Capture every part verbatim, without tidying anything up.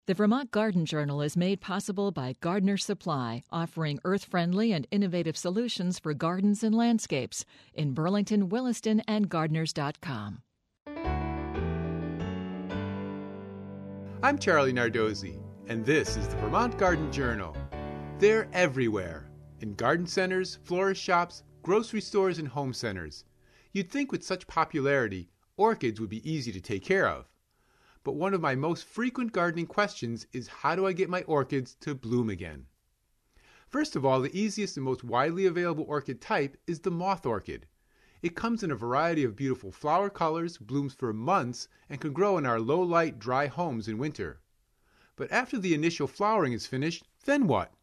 The Vermont Garden Journal is made possible by Gardener Supply, offering earth-friendly and innovative solutions for gardens and landscapes in Burlington, Williston, and gardeners dot com. I'm Charlie Nardozzi, and this is the Vermont Garden Journal. They're everywhere, in garden centers, florist shops, grocery stores, and home centers. You'd think with such popularity, orchids would be easy to take care of. But one of my most frequent gardening questions is, how do I get my orchids to bloom again? First of all, the easiest and most widely available orchid type is the moth orchid. It comes in a variety of beautiful flower colors, blooms for months, and can grow in our low-light, dry homes in winter. But after the initial flowering is finished, then what?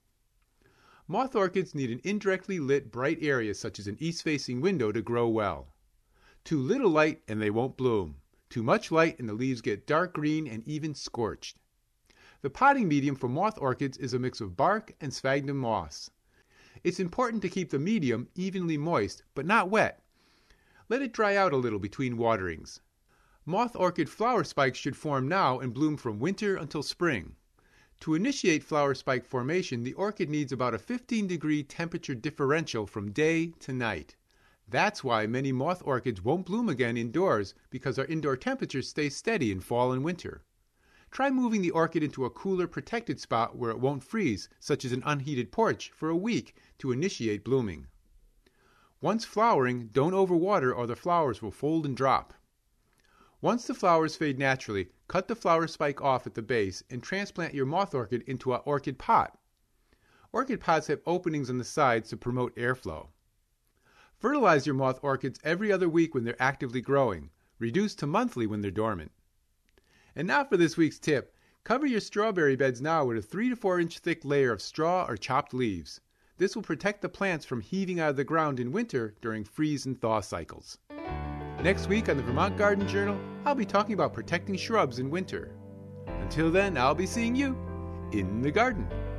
Moth orchids need an indirectly lit bright area such as an east-facing window to grow well. Too little light and they won't bloom. Too much light and the leaves get dark green and even scorched. The potting medium for moth orchids is a mix of bark and sphagnum moss. It's important to keep the medium evenly moist, but not wet. Let it dry out a little between waterings. Moth orchid flower spikes should form now and bloom from winter until spring. To initiate flower spike formation, the orchid needs about a fifteen degree temperature differential from day to night. That's why many moth orchids won't bloom again indoors, because our indoor temperatures stay steady in fall and winter. Try moving the orchid into a cooler, protected spot where it won't freeze, such as an unheated porch, for a week to initiate blooming. Once flowering, don't overwater or the flowers will fold and drop. Once the flowers fade naturally, cut the flower spike off at the base and transplant your moth orchid into an orchid pot. Orchid pots have openings on the sides to promote airflow. Fertilize your moth orchids every other week when they're actively growing, reduced to monthly when they're dormant. And now for this week's tip. Cover your strawberry beds now with a three to four inch thick layer of straw or chopped leaves. This will protect the plants from heaving out of the ground in winter during freeze and thaw cycles. Next week on the Vermont Garden Journal, I'll be talking about protecting shrubs in winter. Until then, I'll be seeing you in the garden.